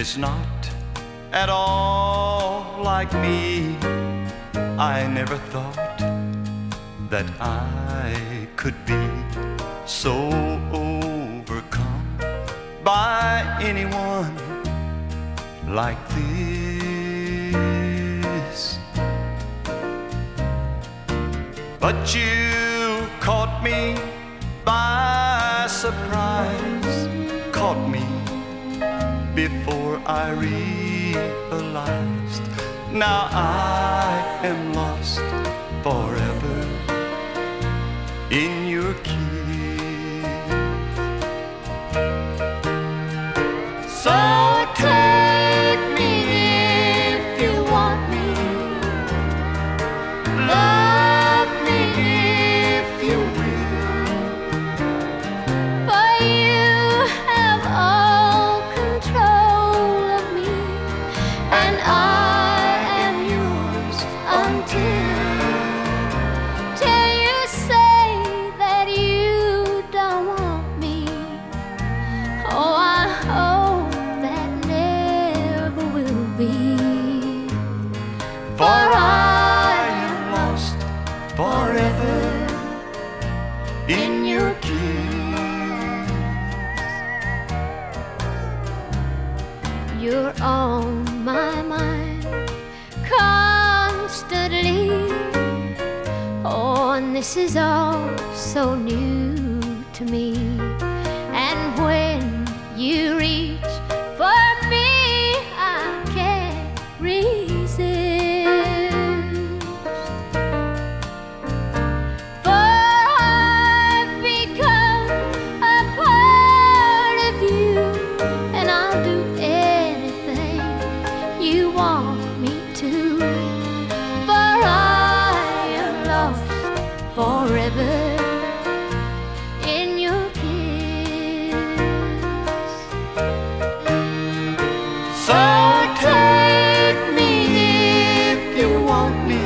is not at all like me. I never thought that I could be so overcome by anyone like this. But you caught me by surprise, caught me before I realized. Now I am lost forever in your kiss. So take me if you want me, love me if you will, for you have all control of me, and I am yours till you say that you don't want me. Oh, I hope that never will be, for I am lost forever in your kiss. you're on my mind constantly. Oh, and this is all so new to me. And when you reach for me, I can't resist. For I've become a part of you, and I'll do anything you want me to. For I am lost forever in your kiss. So take me if you want me,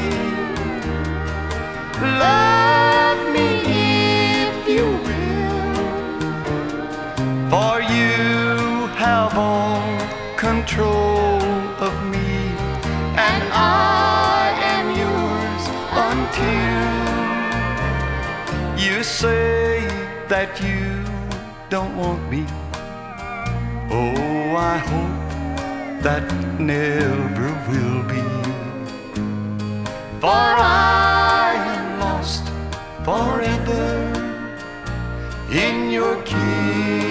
love me if you will, for you have all control of me, and I am yours until you say that you don't want me. Oh, I hope that never will be, for I am lost forever in your kiss.